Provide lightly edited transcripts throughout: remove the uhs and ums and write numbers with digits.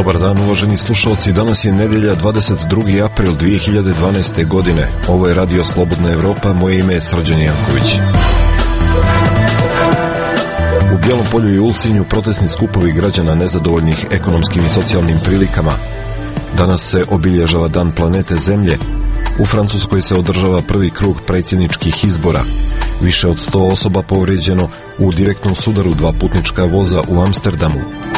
Dobar dan, uvaženi slušalci. Danas je nedjelja, 22. april 2012. godine. Ovo je Radio Slobodna Evropa. Moje ime je Srđan Janković. U Bijelom Polju i Ulcinju protestni skupovi građana nezadovoljnih ekonomskim i socijalnim prilikama. Danas se obilježava Dan planete Zemlje. U Francuskoj se održava prvi krug predsjedničkih izbora. Više od 100 osoba povrijeđeno u direktnom sudaru dva putnička voza u Amsterdamu.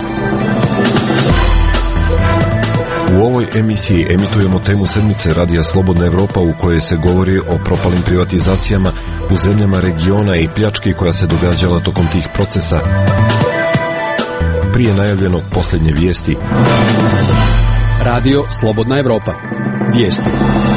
U ovoj emisiji emitujemo temu sedmice Radija Slobodna Evropa u kojoj se govori o propalim privatizacijama u zemljama regiona i pljački koja se događala tokom tih procesa. Prije najavljenog posljednje vijesti. Radio Slobodna Evropa. Vijesti.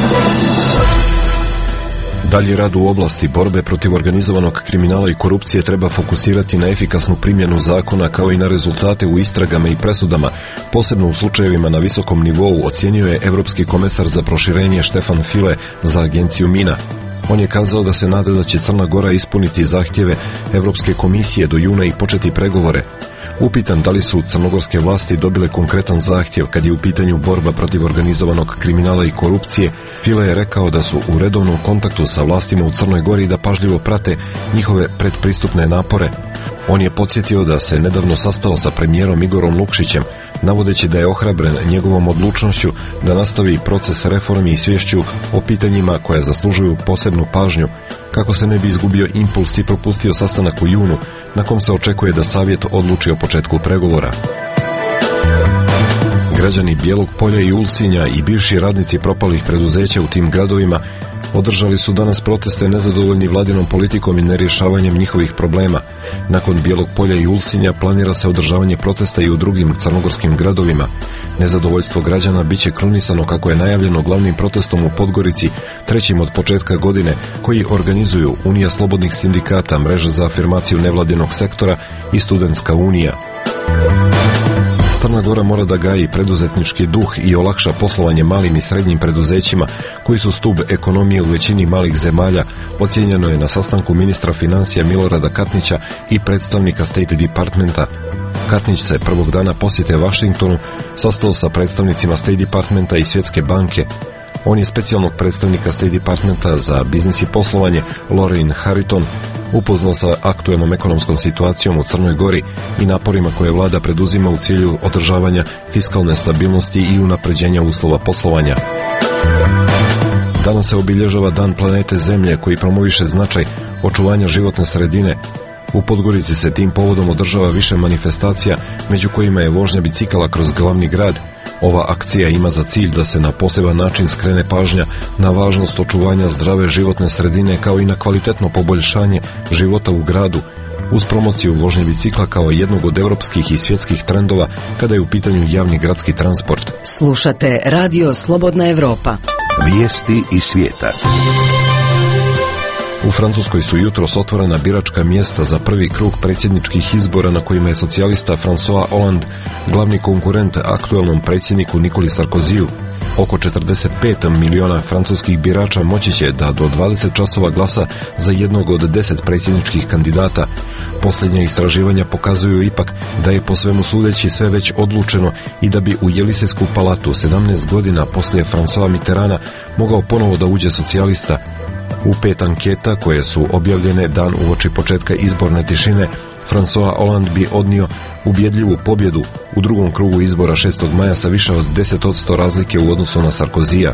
Dalji rad u oblasti borbe protiv organizovanog kriminala i korupcije treba fokusirati na efikasnu primjenu zakona kao i na rezultate u istragama i presudama, posebno u slučajevima na visokom nivou, ocjenio je Europski komesar za proširenje Stefan Füle za agenciju MINA. On je kazao da se nada da će Crna Gora ispuniti zahtjeve Europske komisije do juna i početi pregovore. Upitan da li su crnogorske vlasti dobile konkretan zahtjev kad je u pitanju borba protiv organizovanog kriminala i korupcije, Füle je rekao da su u redovnom kontaktu sa vlastima u Crnoj Gori i da pažljivo prate njihove predpristupne napore. On je podsjetio da se nedavno sastao sa premijerom Igorom Lukšićem, navodeći da je ohrabren njegovom odlučnošću da nastavi proces reformi i sviješću o pitanjima koja zaslužuju posebnu pažnju, kako se ne bi izgubio impuls i propustio sastanak u junu, na kom se očekuje da savjet odluči o početku pregovora. Građani Bijelog Polja i Ulcinja i bivši radnici propalih preduzeća u tim gradovima održali su danas proteste nezadovoljni vladinom politikom i nerješavanjem njihovih problema. Nakon Bijelog Polja i Ulcinja planira se održavanje protesta i u drugim crnogorskim gradovima. Nezadovoljstvo građana biće krunisano, kako je najavljeno, glavnim protestom u Podgorici, trećim od početka godine, koji organizuju Unija slobodnih sindikata, Mreža za afirmaciju nevladinog sektora i Studentska unija. Crna Gora mora da gaji preduzetnički duh i olakša poslovanje malim i srednjim preduzećima koji su stub ekonomije u većini malih zemalja, ocijenjeno je na sastanku ministra financija Milorada Katnića i predstavnika State Departmenta. Katnić se prvog dana posjete Vašingtonu sastao sa predstavnicima State Departmenta i Svjetske banke. On je specijalnog predstavnika State Departmenta za biznis i poslovanje, Lorraine Harrington, upoznao sa aktuelnom ekonomskom situacijom u Crnoj Gori i naporima koje vlada preduzima u cilju održavanja fiskalne stabilnosti i unapređenja uslova poslovanja. Danas se obilježava Dan planete Zemlje, koji promoviše značaj očuvanja životne sredine. U Podgorici se tim povodom održava više manifestacija, među kojima je vožnja bicikala kroz glavni grad. Ova akcija ima za cilj da se na poseban način skrene pažnja na važnost očuvanja zdrave životne sredine kao i na kvalitetno poboljšanje života u gradu, uz promociju vožnje bicikla kao jednog od europskih i svjetskih trendova kada je u pitanju javni gradski transport. Slušate Radio Slobodna Evropa. Vijesti iz svijeta. U Francuskoj su jutros otvorena biračka mjesta za prvi krug predsjedničkih izbora na kojima je socijalista François Hollande glavni konkurent aktuelnom predsjedniku Nikoli Sarkoziju. Oko 45 miliona francuskih birača moći će da do 20 časova glasa za jednog od 10 predsjedničkih kandidata. Posljednja istraživanja pokazuju ipak da je po svemu sudeći sve već odlučeno i da bi u Jelisejsku palatu 17 godina poslije Françoisa Mitterranda mogao ponovo da uđe socijalista. U 5 anketa koje su objavljene dan uoči početka izborne tišine, François Hollande bi odnio ubjedljivu pobjedu u drugom krugu izbora 6. maja sa više od 10% razlike u odnosu na Sarkozija.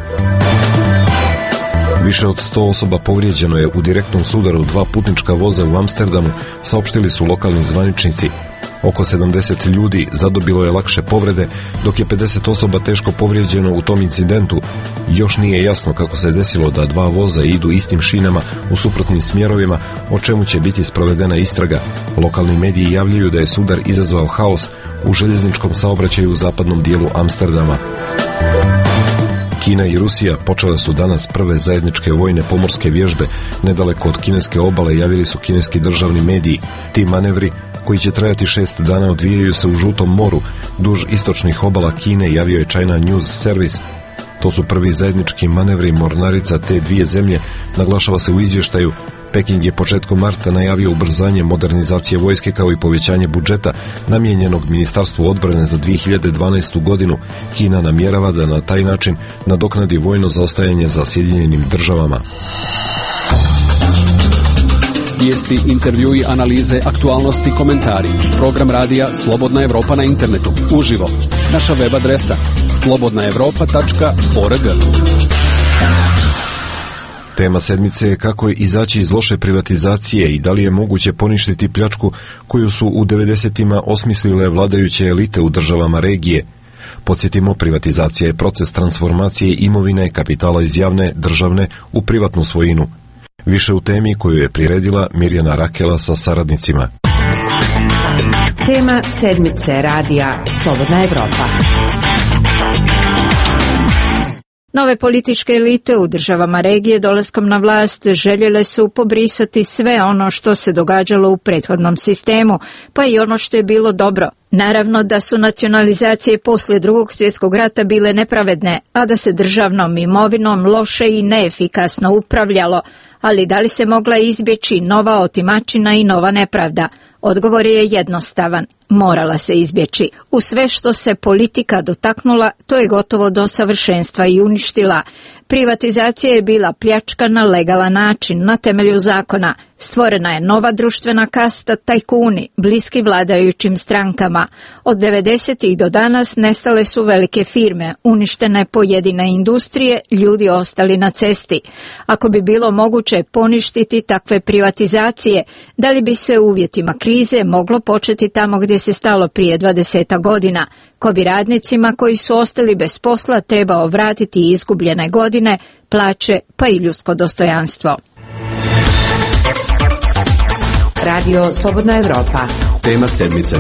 Više od 100 osoba povrijeđeno je u direktnom sudaru dva putnička voza u Amsterdamu, saopštili su lokalni zvaničnici. Oko 70 ljudi zadobilo je lakše povrede, dok je 50 osoba teško povrijeđeno u tom incidentu. Još nije jasno kako se desilo da dva voza idu istim šinama u suprotnim smjerovima, o čemu će biti sprovedena istraga. Lokalni mediji javljaju da je sudar izazvao haos u željezničkom saobraćaju u zapadnom dijelu Amsterdama. Kina i Rusija počele su danas prve zajedničke vojne pomorske vježbe nedaleko od kineske obale, javili su kineski državni mediji. Ti manevri, koji će trajati 6 dana, odvijaju se u Žutom moru, duž istočnih obala Kine, javio je China News Service. To su prvi zajednički manevri mornarica te dvije zemlje, naglašava se u izvještaju, Peking je početkom marta najavio ubrzanje modernizacije vojske kao i povećanje budžeta namijenjenog Ministarstvu odbrane za 2012. godinu. Kina namjerava da na taj način nadoknadi vojno zaostajanje za Sjedinjenim državama. Vijesti, intervjui, analize, aktualnosti, komentari. Program radija Slobodna Evropa na internetu. Uživo. Naša web adresa slobodnaevropa.org. Tema sedmice je kako je izaći iz loše privatizacije i da li je moguće poništiti pljačku koju su u 90-ima osmislile vladajuće elite u državama regije. Podsjetimo, privatizacija je proces transformacije imovine, kapitala iz javne, državne u privatnu svojinu. Više u temi koju je priredila Mirjana Rakela sa saradnicima. Tema sedmice radija Slobodna Evropa. Nove političke elite u državama regije dolaskom na vlast željele su pobrisati sve ono što se događalo u prethodnom sistemu, pa i ono što je bilo dobro. Naravno da su nacionalizacije poslije Drugog svjetskog rata bile nepravedne, a da se državnom imovinom loše i neefikasno upravljalo, ali da li se mogla izbjeći nova otimačina i nova nepravda? Odgovor je jednostavan. Morala se izbjeći. U sve što se politika dotaknula, to je gotovo do savršenstva i uništila. Privatizacija je bila pljačka na legalan način, na temelju zakona. Stvorena je nova društvena kasta, tajkuni, bliski vladajućim strankama. Od 90-ih do danas nestale su velike firme, uništene pojedine industrije, ljudi ostali na cesti. Ako bi bilo moguće poništiti takve privatizacije, da li bi se u uvjetima krize moglo početi tamo gdje se stalo prije 20 godina? Ko bi radnicima koji su ostali bez posla trebao vratiti izgubljene godine, plaće pa i ljudsko dostojanstvo. Radio Slobodna Evropa. Tema sedmice.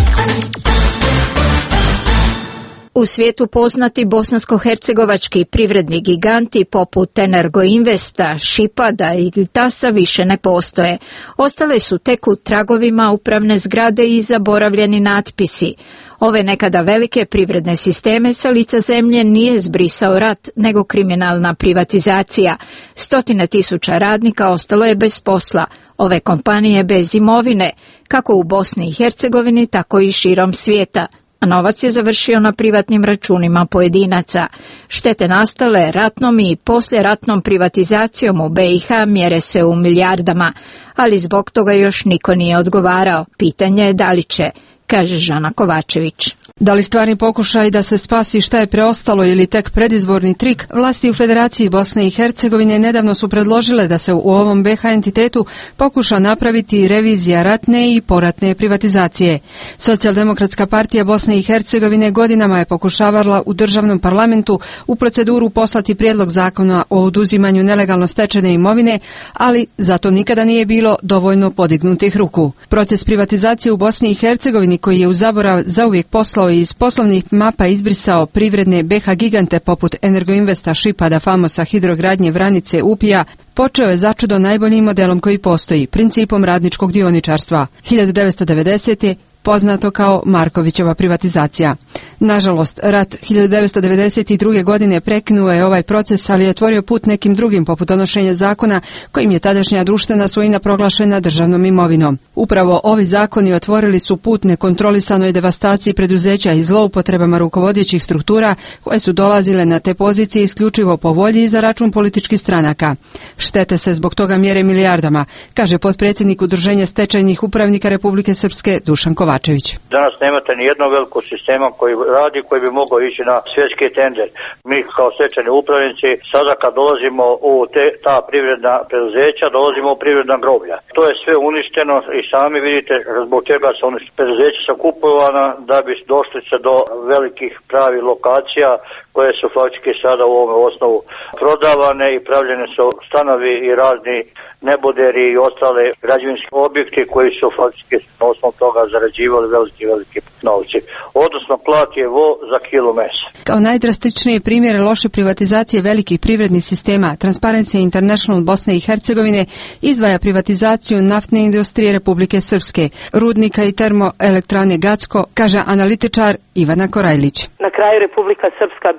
U svijetu poznati bosansko-hercegovački privredni giganti poput Energoinvesta, Šipada i Tasa više ne postoje. Ostale su tek u tragovima upravne zgrade i zaboravljeni natpisi. Ove nekada velike privredne sisteme sa lica zemlje nije zbrisao rat, nego kriminalna privatizacija. 100.000 radnika ostalo je bez posla. Ove kompanije bez imovine, kako u Bosni i Hercegovini, tako i širom svijeta. A novac je završio na privatnim računima pojedinaca. Štete nastale ratnom i poslijeratnom privatizacijom u BiH mjere se u milijardama, ali zbog toga još niko nije odgovarao. Pitanje je da li će, kaže Žana Kovačević. Da li stvarni pokušaj da se spasi šta je preostalo ili tek predizborni trik, vlasti u Federaciji Bosne i Hercegovine nedavno su predložile da se u ovom BiH entitetu pokuša napraviti revizija ratne i poratne privatizacije. Socijaldemokratska partija Bosne i Hercegovine godinama je pokušavala u državnom parlamentu u proceduru poslati prijedlog zakona o oduzimanju nelegalno stečene imovine, ali zato nikada nije bilo dovoljno podignutih ruku. Proces privatizacije u Bosni i Hercegovini, koji je u zaborav zauvijek poslao i iz poslovnih mapa izbrisao privredne BiH gigante poput Energoinvesta, Šipada, Famosa, Hidrogradnje, Vranice, Upija, počeo je začudo najboljim modelom koji postoji, principom radničkog dioničarstva. 1990. poznato kao Markovićeva privatizacija. Nažalost, rat 1992. godine prekinuo je ovaj proces, ali je otvorio put nekim drugim, poput donošenja zakona kojim je tadašnja društvena svojina proglašena državnom imovinom. Upravo ovi zakoni otvorili su put nekontrolisanoj devastaciji preduzeća i zloupotrebama rukovodećih struktura koje su dolazile na te pozicije isključivo po volji i za račun političkih stranaka. Štete se zbog toga mjere milijardama, kaže potpredsjednik Udruženja stečajnih upravnika Republike Srpske Dušan Kovačević. Danas nemate ni jednog velikog sistema koji radi, koji bi mogao ići na svjetski tender. Mi kao stečajni upravnici sada kad dolazimo u ta privredna preduzeća, dolazimo u privredna groblja. To je sve uništeno i sami vidite zbog čega su preduzeća su kupovana da bi došli se do velikih pravih lokacija koje su faktički sada u ovom osnovu prodavane i pravljene su stanovi i razni neboderi i ostale građevinski objekti koji su faktički na osnovu toga zarađivali veliki novci. Odnosno plat je za kilo mesa. Kao najdrastičnije primjere loše privatizacije velikih privrednih sistema, Transparency International Bosne i Hercegovine izdvaja privatizaciju naftne industrije Republike Srpske, rudnika i termoelektrane Gacko, kaže analitičar Ivana Korajlić. Na kraju Republika Srpska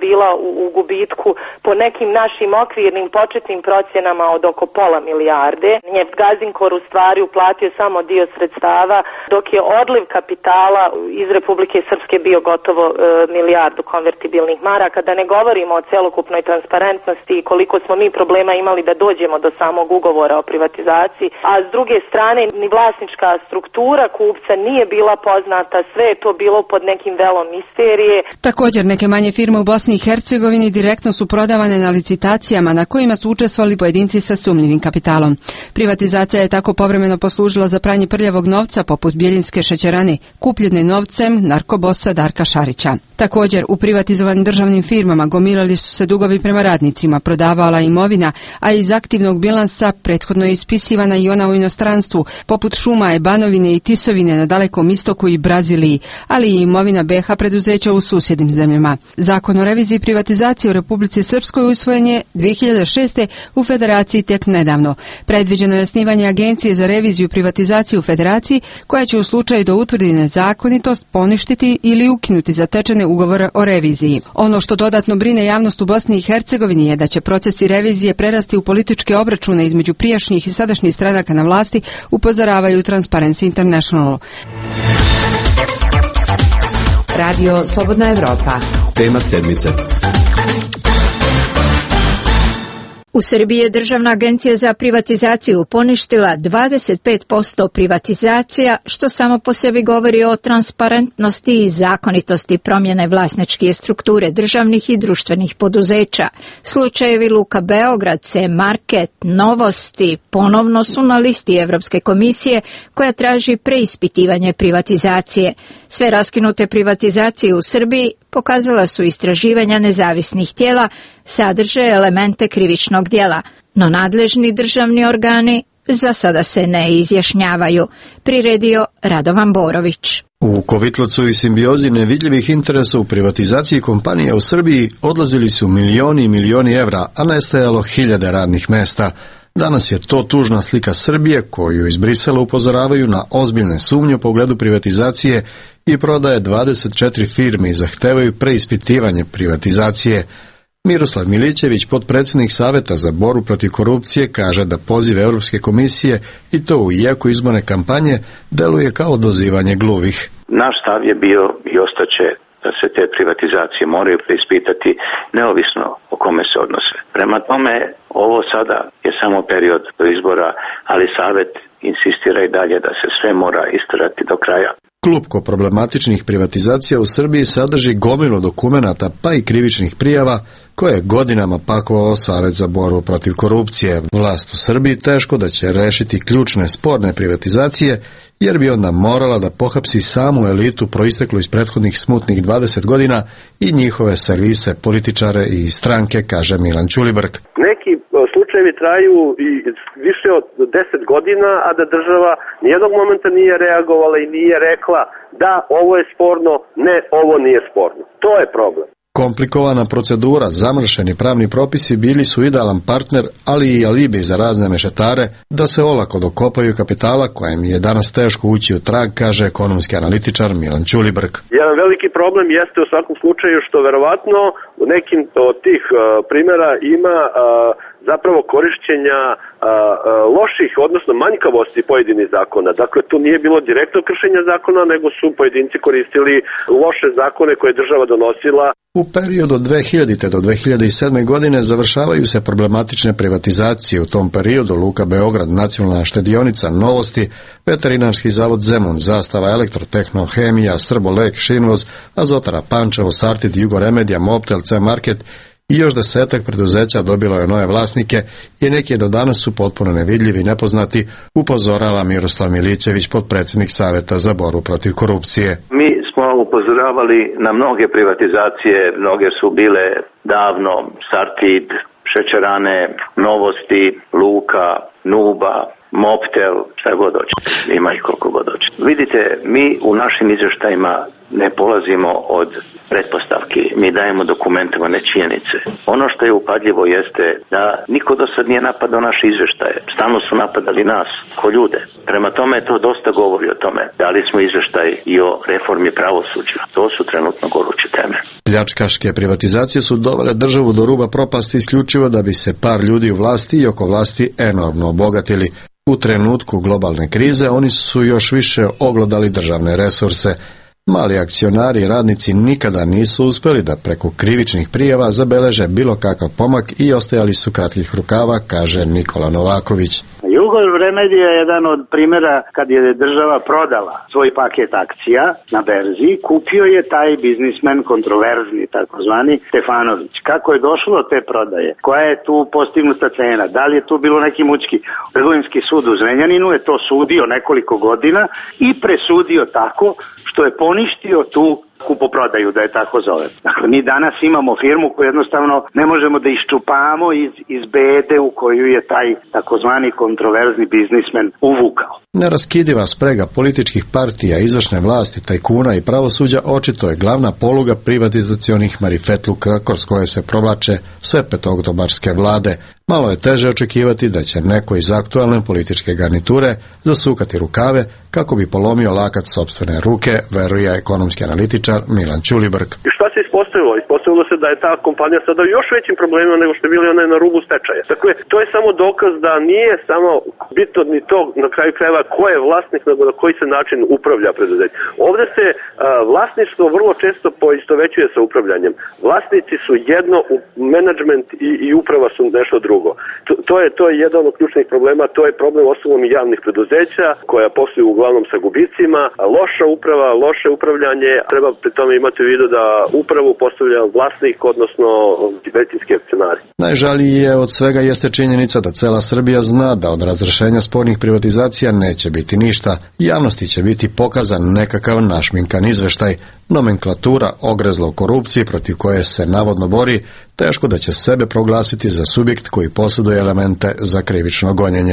bila u gubitku po nekim našim okvirnim početnim procjenama od oko pola milijarde. Njeft Gazinkor u stvari uplatio samo dio sredstava, dok je odliv kapitala iz Republike Srpske bio gotovo milijardu konvertibilnih maraka, da ne govorimo o celokupnoj transparentnosti i koliko smo mi problema imali da dođemo do samog ugovora o privatizaciji, a s druge strane ni vlasnička struktura kupca nije bila poznata, sve je to bilo pod nekim velom misterije. Također neke manje firme u Bosni i Hercegovini direktno su prodavane na licitacijama na kojima su učestvovali pojedinci sa sumnjivim kapitalom. Privatizacija je tako povremeno poslužila za pranje prljavog novca poput Bjeljinske šećerane, kupljene novcem narkobosa Darka Šarića. Također u privatizovanim državnim firmama gomilali su se dugovi prema radnicima, prodavala imovina, a iz aktivnog bilansa prethodno je ispisivana i ona u inostranstvu, poput šuma, Banovine i Tisovine na Dalekom istoku i Braziliji, ali i imovina BiH preduzeća u susjednim zemljama. Zakon o reviziji privatizacije u Republici Srpskoj usvojen je 2006. u Federaciji tek nedavno. Predviđeno je osnivanje agencije za reviziju i privatizaciju u Federaciji, koja će u slučaju da utvrdi nezakonitost poništiti ili ukinuti zatečene ugovore o reviziji. Ono što dodatno brine javnost u Bosni i Hercegovini je da će procesi revizije prerasti u političke obračune između prijašnjih i sadašnjih stranaka na vlasti, upozoravaju Transparency International. Radio Slobodna Evropa. Tema sedmice. U Srbiji je Državna agencija za privatizaciju poništila 25% privatizacija, što samo po sebi govori o transparentnosti i zakonitosti promjene vlasničke strukture državnih i društvenih poduzeća. Slučajevi Luka Beograd, C-Market, Novosti ponovno su na listi Evropske komisije koja traži preispitivanje privatizacije. Sve raskinute privatizacije u Srbiji, pokazala su istraživanja nezavisnih tijela, sadrže elemente krivičnog djela, no nadležni državni organi za sada se ne izjašnjavaju, priredio Radovan Borović. U kovitlacu i simbiozi nevidljivih interesa u privatizaciji kompanija u Srbiji odlazili su milioni i milioni evra, a nestajalo hiljade radnih mesta. Danas je to tužna slika Srbije koju iz Brisela upozoravaju na ozbiljne sumnje u pogledu privatizacije i prodaje 24 firme i zahtevaju preispitivanje privatizacije. Miroslav Milićević, potpredsjednik Saveta za borbu protiv korupcije, kaže da poziv Europske komisije, i to u jeku izborne kampanje, deluje kao dozivanje gluvih. Naš stav je bio i ostaće da se te privatizacije moraju preispitati neovisno o kome se odnose. Prema tome, ovo sada je samo period do izbora, ali Savet insistira i dalje da se sve mora isterati do kraja. Klupko problematičnih privatizacija u Srbiji sadrži gomilu dokumenata pa i krivičnih prijava koje je godinama pakovao Savet za borbu protiv korupcije. Vlast u Srbiji teško da će rešiti ključne sporne privatizacije, jer bi onda morala da pohapsi samu elitu proisteklu iz prethodnih smutnih 20 godina i njihove servise, političare i stranke, kaže Milan Ćulibrk. Neki slučajevi traju i više od 10 godina, a da država nijednog momenta nije reagovala i nije rekla da ovo je sporno, ne, ovo nije sporno. To je problem. Komplikovana procedura, zamršeni pravni propisi bili su idealan partner, ali i alibi za razne mešetare da se olako dokopaju kapitala kojem je danas teško ući u trag, kaže ekonomski analitičar Milan Ćulibrk. Jedan veliki problem jeste u svakom slučaju što verovatno u nekim od tih primjera ima zapravo korišćenja loših, odnosno manjkavosti pojedinih zakona. Dakle, tu nije bilo direktno kršenja zakona, nego su pojedinci koristili loše zakone koje je država donosila. U periodu od 2000. do 2007. godine završavaju se problematične privatizacije. U tom periodu Luka Beograd, Nacionalna štedionica, Novosti, Veterinarski zavod Zemun, Zastava Elektrotehnohemija, Srbolek, Šinvoz, Azotara Pančevo, Sartid, Jugoremedija, Mobtel, C-Market i još desetak preduzeća dobilo je nove vlasnike i neki do danas su potpuno nevidljivi i nepoznati, upozorava Miroslav Milićević, potpredsjednik Saveta za borbu protiv korupcije. Mi smo upozoravali na mnoge privatizacije, mnoge su bile davno, Sartid, šećerane, Novosti, Luka, Nuba, Mobtel, šta god hoćete, ima ih koliko god hoćete. Vidite, mi u našim izvještajima ne polazimo od pretpostavki, mi dajemo dokumentovane činjenice. Ono što je upadljivo jeste da niko do sad nije napadao naše izveštaje. Stalno su napadali nas, ko ljude. Prema tome to dosta govori o tome. Dali smo izveštaj i o reformi pravosuđa. To su trenutno goruće teme. Pljačkaške privatizacije su dovele državu do ruba propasti isključivo da bi se par ljudi u vlasti i oko vlasti enormno obogatili. U trenutku globalne krize oni su još više oglodali državne resurse. Mali akcionari i radnici nikada nisu uspjeli da preko krivičnih prijava zabeleže bilo kakav pomak i ostajali su kratkih rukava, kaže Nikola Novaković. Jugos Remedi je jedan od primjera kad je država prodala svoj paket akcija na berzi, kupio je taj biznismen kontroverzni, takozvani Stefanović. Kako je došlo do te prodaje? Koja je tu postignuta cena? Da li je tu bilo neki mučki? Trgovinski sud u Zrenjaninu je to sudio nekoliko godina i presudio tako što je poništio tu kupoprodaju, da je tako zove. Dakle, mi danas imamo firmu koju jednostavno ne možemo da iščupamo iz bede u koju je taj takozvani kontroverzni biznismen uvukao. Neraskidiva sprega političkih partija, izvršne vlasti, tajkuna i pravosuđa očito je glavna poluga privatizacionih marifetluka kroz koje se provlače sve petoktobarske vlade. Malo je teže očekivati da će neko iz aktualne političke garniture zasukati rukave kako bi polomio lakat sopstvene ruke, veruje ekonomski analitičar Milan Ćulibrk. I šta se ispostavilo? Ispostavilo se da je ta kompanija sada još većim problemima nego što je bili ona na rubu stečaja. Dakle, to je samo dokaz da nije samo bitno ni to na kraju krajeva ko je vlasnik, nego na koji se način upravlja preduzeće. Ovde se vlasništvo vrlo često poistovećuje sa upravljanjem. Vlasnici su jedno, menadžment i uprava su nešto drugo. To je jedan od ključnih problema, to je problem osnovom javnih preduzeća koja posluju uglavnom sa gubicima, loša uprava, loše upravljanje, treba pri tome imati u vidu da upravu postavlja vlasnik, odnosno većinski akcionari. Najžalije od svega jeste činjenica da cela Srbija zna da od razrešenja spornih privatizacija neće biti ništa. Javnosti će biti pokazan nekakav našminkan izveštaj. Nomenklatura ogrezla u korupciji protiv koje se navodno bori, teško da će sebe proglasiti za subjekt koji posjeduje elemente za krivično gonjenje.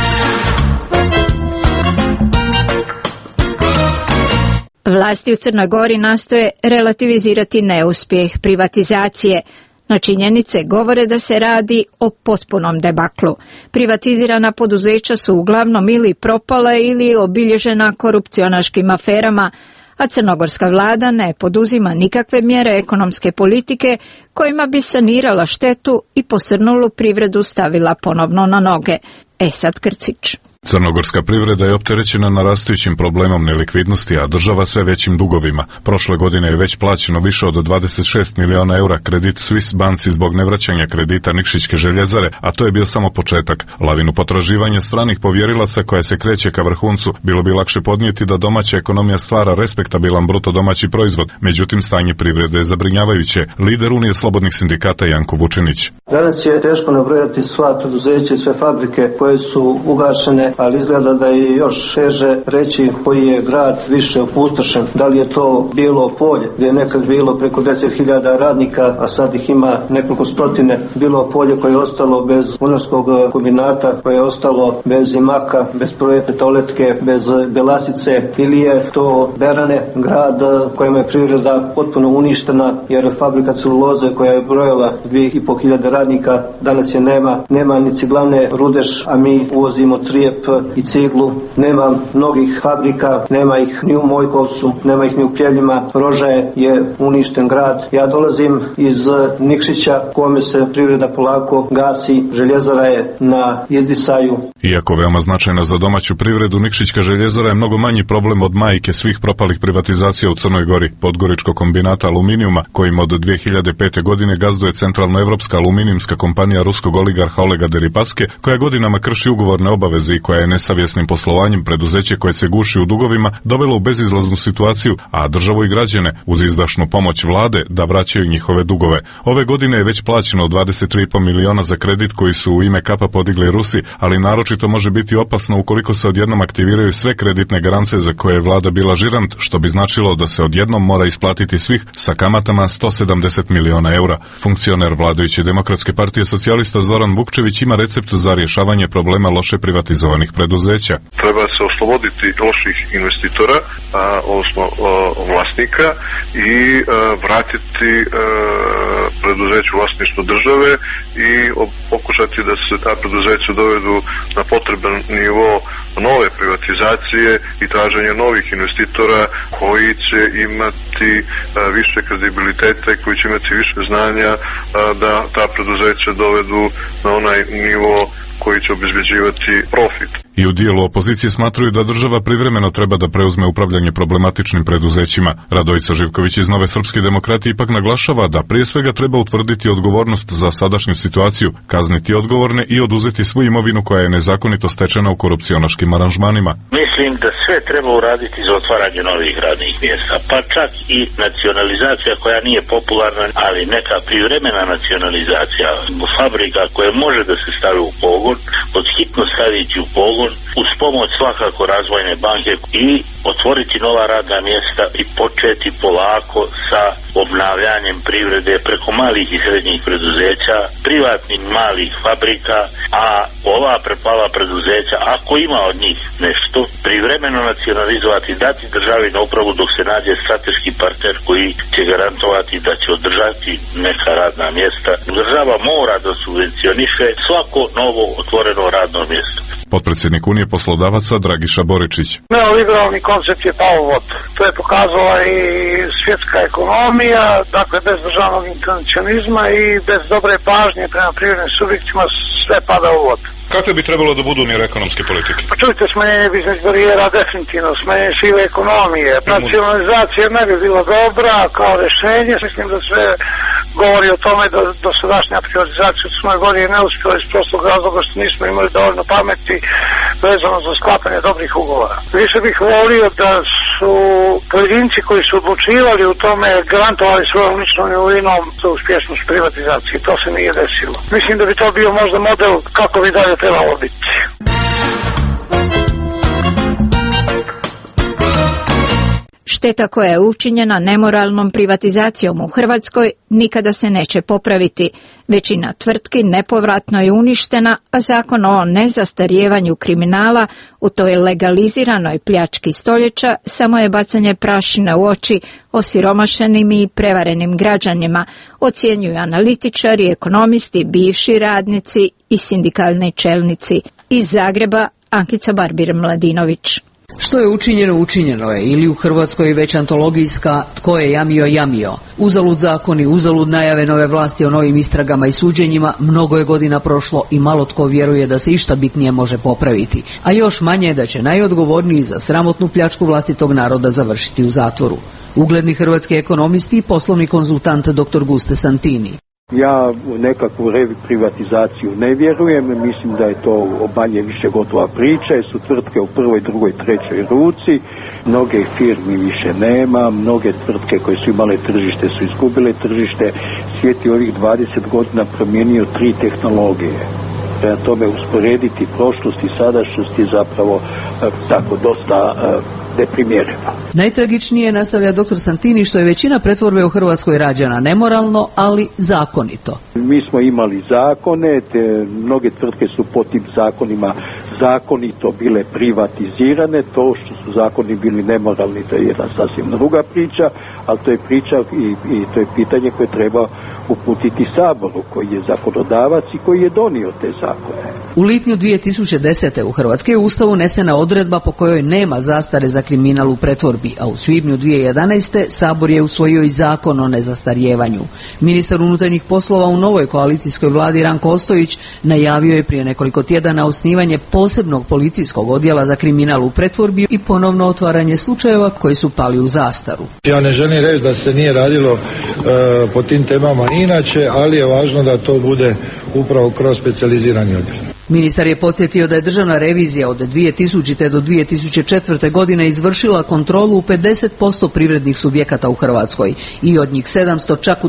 Vlasti u Crnoj Gori nastoje relativizirati neuspjeh privatizacije, no činjenice govore da se radi o potpunom debaklu. Privatizirana poduzeća su uglavnom ili propala ili obilježena korupcionaškim aferama, a crnogorska vlada ne poduzima nikakve mjere ekonomske politike kojima bi sanirala štetu i posrnulu privredu stavila ponovno na noge. Esad Krcić. Crnogorska privreda je opterećena narastajućim problemom nelikvidnosti, a država sve većim dugovima. Prošle godine je već plaćeno više od 26 miliona eura kredit Swiss banci zbog nevraćanja kredita Nikšićke željezare, a to je bio samo početak. Lavinu potraživanja stranih povjerilaca koja se kreće ka vrhuncu bilo bi lakše podnijeti da domaća ekonomija stvara respektabilan bruto domaći proizvod, međutim stanje privrede je zabrinjavajuće. Lider Unije slobodnih sindikata Janko Vučinić. Danas je teško nabrojati sva preduzeća i sve fabrike koje su ugašene, ali izgleda da je još teže reći koji je grad više opustošen. Da li je to bilo polje gdje je nekad bilo preko 10.000 radnika, a sad ih ima nekoliko stotine. Bilo polje koje je ostalo bez mlinarskog kombinata, koje je ostalo bez imaka, bez projekte toaletke, bez Belasice, ili je to Berane, grad kojima je privreda potpuno uništena jer fabrika celuloze koja je brojala 2.500 radnika danas je nema ni ciglavne Rudeš, a mi uvozimo crijep i ciglu, nema mnogih fabrika, nema ih ni u Mojkovcu, nema ih ni u Pljeljima, Rožaje je uništen grad. Ja dolazim iz Nikšića, kome se privreda polako gasi, željezara je na izdisaju. Iako veoma značajna za domaću privredu, Nikšićka željezara je mnogo manji problem od majke svih propalih privatizacija u Crnoj Gori, Podgoričkog kombinata aluminijuma, kojim od 2005. godine gazduje centralnoevropska aluminijumska kompanija ruskog oligarha Olega Deripaske, koja godinama krši ugovorne obaveze i koja je nesavjesnim poslovanjem preduzeće koje se guši u dugovima dovelo u bezizlaznu situaciju, a državu i građane uz izdašnu pomoć vlade da vraćaju njihove dugove. Ove godine je već plaćeno 23,5 miliona za kredit koji su u ime kapa podigli Rusi, ali naročito može biti opasno ukoliko se odjednom aktiviraju sve kreditne garancije za koje je vlada bila žirant, što bi značilo da se odjednom mora isplatiti svih sa kamatama 170 miliona eura. Funkcioner vladajuće Demokratske partije socijalista Zoran Vukčević ima recept za rješavanje problema loše privatizovanih komercijalnih preduzeća. Treba se osloboditi loših investitora, odnosno vlasnika i vratiti preduzeću vlasništvo države i pokušati da se ta preduzeća dovedu na potreban nivo nove privatizacije i traženje novih investitora koji će imati više kredibiliteta i koji će imati više znanja da ta preduzeća dovedu na onaj nivo koji će obezbeđivati profit. I u dijelu opozicije smatraju da država privremeno treba da preuzme upravljanje problematičnim preduzećima. Radojica Živković iz Nove srpske demokratije ipak naglašava da prije svega treba utvrditi odgovornost za sadašnju situaciju, kazniti odgovorne i oduzeti svu imovinu koja je nezakonito stečena u korupcionaškim aranžmanima. Mislim da sve treba uraditi za otvaranje novih radnih mjesta, pa čak i nacionalizacija koja nije popularna, ali neka privremena nacionalizacija fabrika koje može da se stavi u pogon, pod hitno staviti u pogon, uz pomoć svakako razvojne banke i otvoriti nova radna mjesta i početi polako sa obnavljanjem privrede preko malih i srednjih preduzeća, privatnih malih fabrika, a ova prepala preduzeća, ako ima od njih nešto, privremeno nacionalizovati, dati državi na upravu dok se nađe strateški partner koji će garantovati da će održati neka radna mjesta. Država mora da subvencioniše svako novo otvoreno radno mjesto. Potpredsjednik Unije poslodavaca Dragiša Boričić. Neoliberalni koncept je pao u vodu. To je pokazala i svjetska ekonomija, dakle bez državnog intervencionizma i bez dobre pažnje prema privrednim subjektima sve pada u vodu. Kakve bi trebalo da budu mjere ekonomske politike? Pa čujte, smanjenje biznis barijera definitivno, smanjenje sive ekonomije, nacionalizacija ne bi bila dobra kao rješenje. Mislim da sve govori o tome da dosadašnja privatizacija u Crnoj Gori je neuspjela iz prostog razloga što nismo imali dovoljno pameti vezano za sklapanje dobrih ugovora. Više bih volio da su pojedinci koji su odlučivali u tome garantovali svojom ličnom imovinom za uspješnost privatizacije. To se nije desilo. Mislim da bi to bio možda model kako bi dalje trebalo biti. Šteta koja je učinjena nemoralnom privatizacijom u Hrvatskoj nikada se neće popraviti. Većina tvrtki nepovratno je uništena, a zakon o nezastarijevanju kriminala u toj legaliziranoj pljački stoljeća samo je bacanje prašine u oči osiromašenim i prevarenim građanima, ocjenjuju analitičari, ekonomisti, bivši radnici i sindikalni čelnici. Iz Zagreba Ankica Barbir-Mladinović. Što je učinjeno, učinjeno je, ili u Hrvatskoj već antologijska tko je jamio, jamio. Uzalud zakoni, uzalud najave nove vlasti o novim istragama i suđenjima, mnogo je godina prošlo i malo tko vjeruje da se išta bitnije može popraviti, a još manje da će najodgovorniji za sramotnu pljačku vlastitog naroda završiti u zatvoru. Ugledni hrvatski ekonomisti i poslovni konzultant dr. Guste Santini. Ja u nekakvu privatizaciju ne vjerujem, mislim da je to manje više gotova priča, jer su tvrtke u prvoj, drugoj, trećoj ruci, mnoge firmi više nema, mnoge tvrtke koje su imale tržište su izgubile tržište, svijet je ovih 20 godina promijenio 3 tehnologije. Prema tome usporediti prošlost i sadašnjost je zapravo tako dosta deprimjereno. Najtragičnije, nastavlja dr. Santini, što je većina pretvorbe u Hrvatskoj rađena nemoralno, ali zakonito. Mi smo imali zakone, mnoge tvrtke su po tim zakonima zakonito bile privatizirane. To što su zakoni bili nemoralni, to je jedna sasvim druga priča, ali to je priča i to je pitanje koje treba uputiti Saboru, koji je zakonodavac i koji je donio te zakone. U lipnju 2010. u Hrvatskoj Ustavu unesena odredba po kojoj nema zastare za kriminal u pretvorbi, a u svibnju 2011. Sabor je usvojio i zakon o nezastarijevanju. Ministar unutarnjih poslova u novoj koalicijskoj vladi Ranko Ostojić najavio je prije nekoliko tjedana osnivanje posebnog policijskog odjela za kriminal u pretvorbi i ponovno otvaranje slučajeva koji su pali u zastaru. Ja ne želim reći da se nije radilo po tim temama inače, ali je važno da to bude upravo kroz specijalizirani odjel. Ministar je podsjetio da je državna revizija od 2000. do 2004. godine izvršila kontrolu u 50% privrednih subjekata u Hrvatskoj i od njih 700 čak u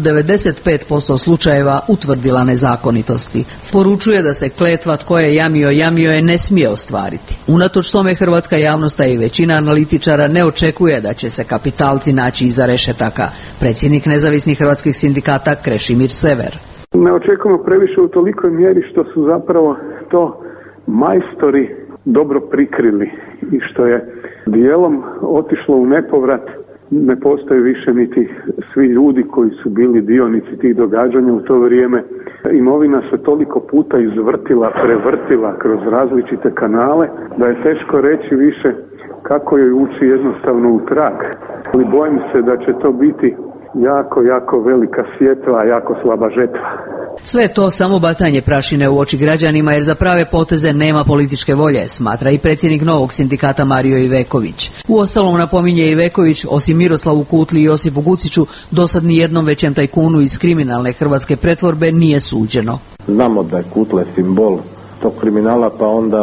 95% slučajeva utvrdila nezakonitosti. Poručuje da se kletva tko je jamio, jamio je ne smije ostvariti. Unatoč tome hrvatska javnost i većina analitičara ne očekuje da će se kapitalci naći iza rešetaka. Predsjednik nezavisnih hrvatskih sindikata Krešimir Sever. Ne očekujemo previše u tolikoj mjeri što su zapravo to majstori dobro prikrili i što je dijelom otišlo u nepovrat. Ne postoje više niti svi ljudi koji su bili dionici tih događanja u to vrijeme. Imovina se toliko puta izvrtila, prevrtila kroz različite kanale da je teško reći više kako joj ući jednostavno u trag. Ali bojim se da će to biti jako velika sjetva, jako slaba žetva. Sve to samo bacanje prašine u oči građanima, jer za prave poteze nema političke volje, smatra i predsjednik novog sindikata Mario Iveković. Uostalom, napominje Iveković, osim Miroslavu Kutli i Josipu Guciću, dosad ni jednom većem tajkunu iz kriminalne hrvatske pretvorbe nije suđeno. Znamo da je Kutle simbol tog kriminala, pa onda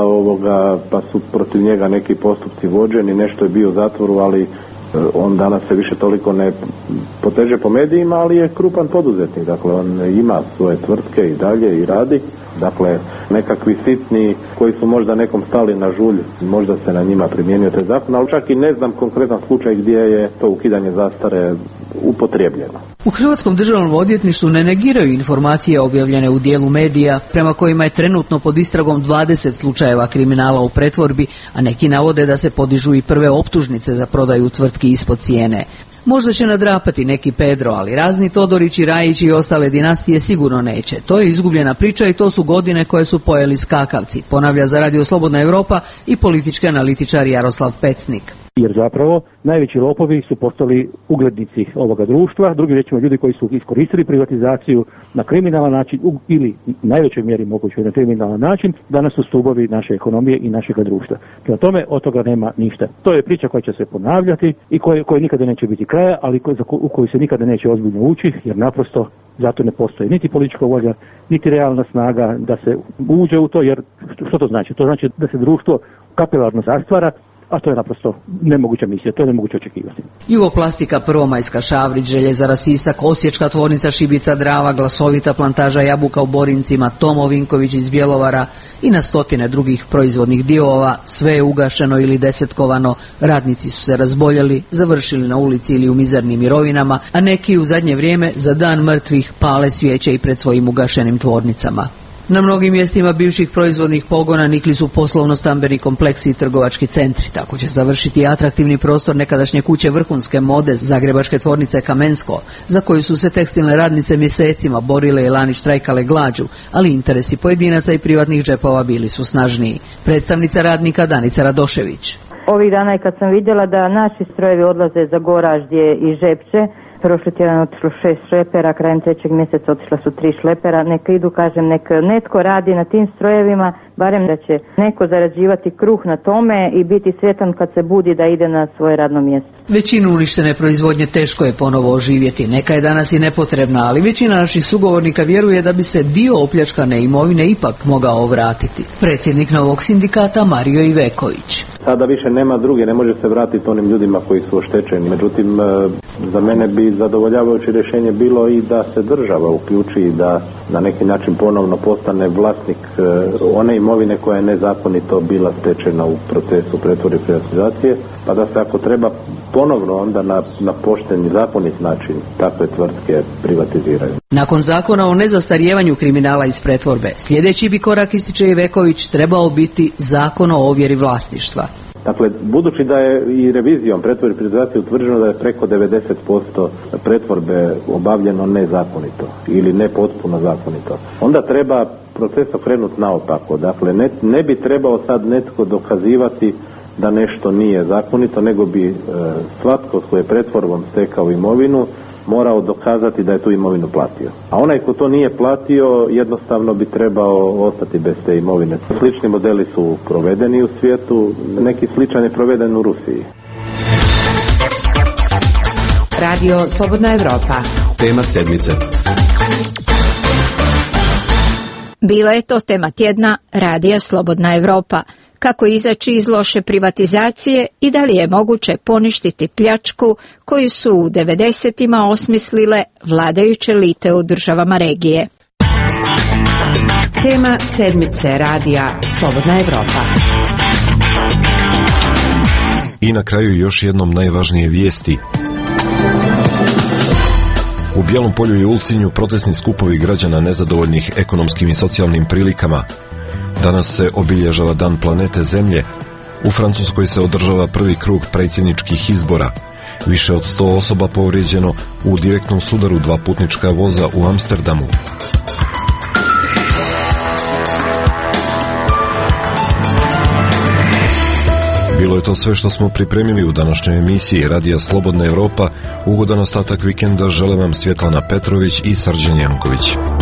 pa su protiv njega neki postupci vođeni, nešto je bio u zatvoru, ali on danas se više toliko ne poteže po medijima, ali je krupan poduzetnik, dakle on ima svoje tvrtke i dalje i radi, dakle nekakvi sitni koji su možda nekom stali na žulj, možda se na njima primijenio taj zakon, ali čak i ne znam konkretan slučaj gdje je to ukidanje zastare upotrijebljeno. U Hrvatskom državnom odvjetništvu ne negiraju informacije objavljene u dijelu medija prema kojima je trenutno pod istragom 20 slučajeva kriminala u pretvorbi, a neki navode da se podižu i prve optužnice za prodaju tvrtki ispod cijene. Možda će nadrapati neki Pedro, ali razni Todorići, Rajići i ostale dinastije sigurno neće. To je izgubljena priča i to su godine koje su pojeli skakavci, ponavlja za Radio Slobodna Europa i politički analitičar Jaroslav Pecnik. Jer zapravo najveći lopovi su postali uglednici ovoga društva, drugim riječima ljudi koji su iskoristili privatizaciju na kriminalan način ili najvećoj mjeri moguće na kriminalan način, danas su stubovi naše ekonomije i našega društva. Prema tome od toga nema ništa. To je priča koja će se ponavljati i koja nikada neće biti kraja, ali u koju se nikada neće ozbiljno ući, jer naprosto zato ne postoji niti politička volja, niti realna snaga da se uđe u to, jer što to znači? To znači da se društvo kapilarno zastvara, a to je naprosto nemoguća misija, to je nemoguće očekivati. Jugoplastika Prvomajska, Šavrić, Željezara Sisak, Osječka tvornica Šibica Drava, Glasovita plantaža jabuka u Borincima, Tomo Vinković iz Bjelovara i na stotine drugih proizvodnih divova, sve je ugašeno ili desetkovano, radnici su se razboljeli, završili na ulici ili u mizernim mirovinama, a neki u zadnje vrijeme za dan mrtvih pale svijeće i pred svojim ugašenim tvornicama. Na mnogim mjestima bivših proizvodnih pogona nikli su poslovno-stambeni kompleksi i trgovački centri. Tako će završiti atraktivni prostor nekadašnje kuće vrhunske mode zagrebačke tvornice Kamensko, za koju su se tekstilne radnice mjesecima borile i lani štrajkale glađu, ali interesi pojedinaca i privatnih džepova bili su snažniji. Predstavnica radnika Danica Radošević. Ovih dana kad sam vidjela da naši strojevi odlaze za Goraždje i Žepče, prošli tjedan otišlo 6 šlepera, krajem 3. mjeseca otišla su 3 šlepera, neka idu, kažem, neka netko radi na tim strojevima, barem da će neko zarađivati kruh na tome i biti sretan kad se budi da ide na svoje radno mjesto. Većinu uništene proizvodnje teško je ponovo oživjeti, neka je danas i nepotrebna, ali većina naših sugovornika vjeruje da bi se dio opljačkane imovine ipak mogao vratiti. Predsjednik novog sindikata Mario Iveković. Sada više nema druge, ne može se vratiti onim ljudima koji su oštećeni. Međutim, za mene bi zadovoljavajuće rješenje bilo i da se država uključi i da na neki način ponovno postane vlasnik one imovine koja je nezakonito bila stečena u procesu pretvorbe i privatizacije, pa da se ako treba ponovno onda na pošten i zakonit način takve tvrtke privatiziraju. Nakon zakona o nezastarijevanju kriminala iz pretvorbe, sljedeći bi korak, ističe Iveković, trebao biti zakon o ovjeri vlasništva. Dakle, budući da je i revizijom pretvorbe i privatizacije utvrđeno da je preko 90% pretvorbe obavljeno nezakonito ili ne potpuno zakonito, onda treba proces okrenuti naopako. Dakle, ne bi trebao sad netko dokazivati da nešto nije zakonito, nego bi svatko tko je pretvorbom stekao imovinu morao dokazati da je tu imovinu platio. A onaj ko to nije platio jednostavno bi trebao ostati bez te imovine. Slični modeli su provedeni u svijetu, neki sličan je proveden u Rusiji. Radio Slobodna Evropa. Tema sedmice. Bila je to tema tjedna Radija Slobodna Evropa. Kako izaći iz loše privatizacije i da li je moguće poništiti pljačku koju su u 90-ima osmislile vladajuće elite u državama regije. Tema sedmice Radija Slobodna Evropa. I na kraju još jednom najvažnije vijesti. U Bijelom Polju i Ulcinju protestni skupovi građana nezadovoljnih ekonomskim i socijalnim prilikama. Danas se obilježava Dan planete Zemlje. U Francuskoj se održava prvi krug predsjedničkih izbora. Više od 100 osoba povrijeđeno u direktnom sudaru 2 putnička voza u Amsterdamu. Bilo je to sve što smo pripremili u današnjoj emisiji Radija Slobodna Evropa. Ugodan ostatak vikenda žele vam Svjetlana Petrović i Srđan Janković.